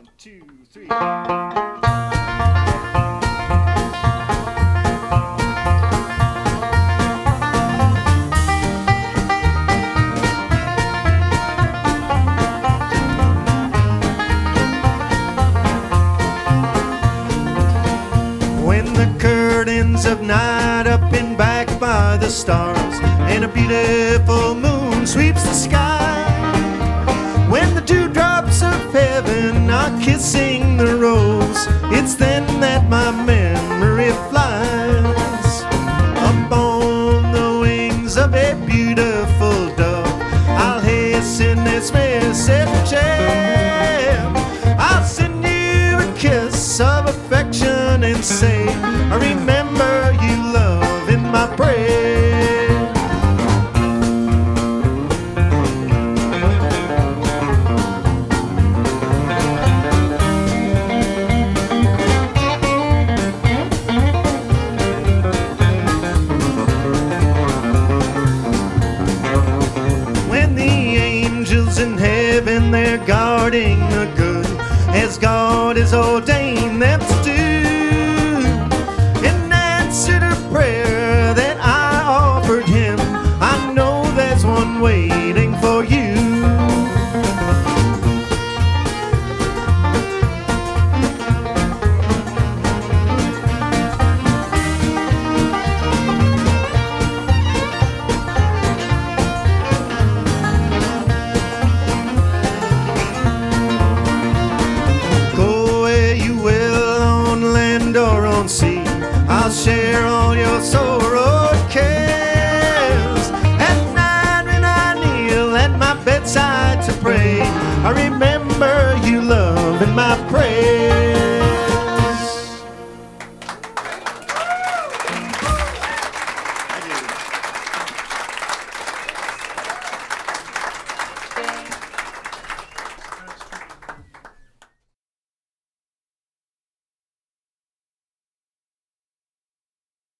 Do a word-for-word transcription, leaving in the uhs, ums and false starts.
One, two, three. When the curtains of night up and back by the stars, and a beautiful moon sweeps the sky, when the dewdrops of heaven are kissing the rose, it's then that my memory flies. Upon the wings of a beautiful dove, I'll hasten this message. I'll send you a kiss of affection and say, I remember you, love, in my prayer. In heaven they're guarding the good as God has ordained them to do. In answer to prayer that I offered him, I know there's one waiting for you. Or on sea, I'll share all your sorrow and cares. At night when I kneel at my bedside to pray, I remember you, love, in my prayer.